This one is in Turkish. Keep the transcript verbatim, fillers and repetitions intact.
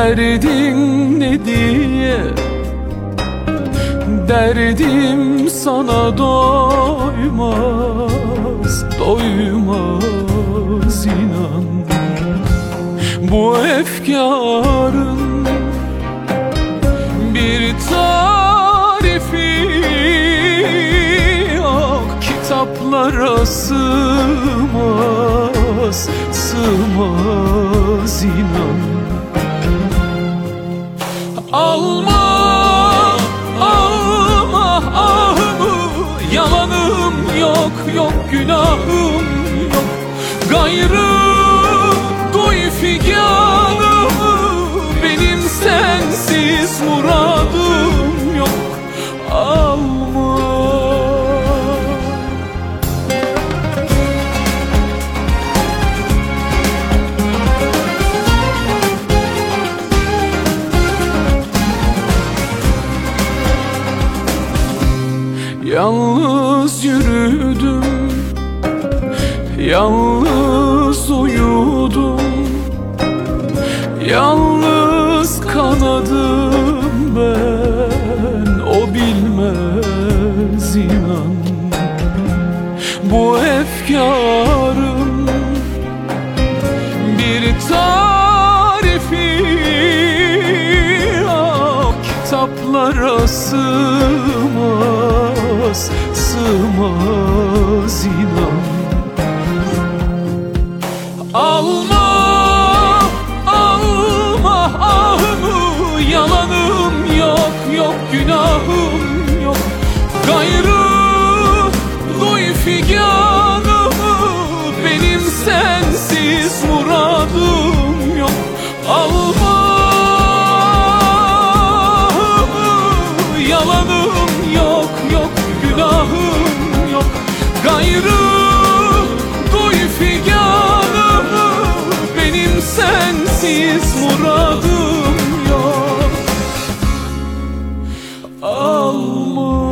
Derdin ne diye, derdim sana doymaz, doymaz inan. Bu efkarın bir tarifi yok, kitaplara sığmaz, sığmaz inan. Alma, alma ahımı, yalanım yok, yok günahım yok. Gayrı duy figanımı, benim sensiz muradım yok. Alma. Yalnız yürüdüm, yalnız uyudum, yalnız kanadım ben, o bilmez inan. Bu efkarım bir tarifi yok, kitaplara sığmaz, sığmaz inan. Alma, alma ahımı, yalanım yok, yok günahım yok. Gayrı duy figanımı, benim sensiz muradım yok. Alma, yalanım yok, yok günahım yok. Gayrı duy figanımı, benim sensiz muradım yok. Alma.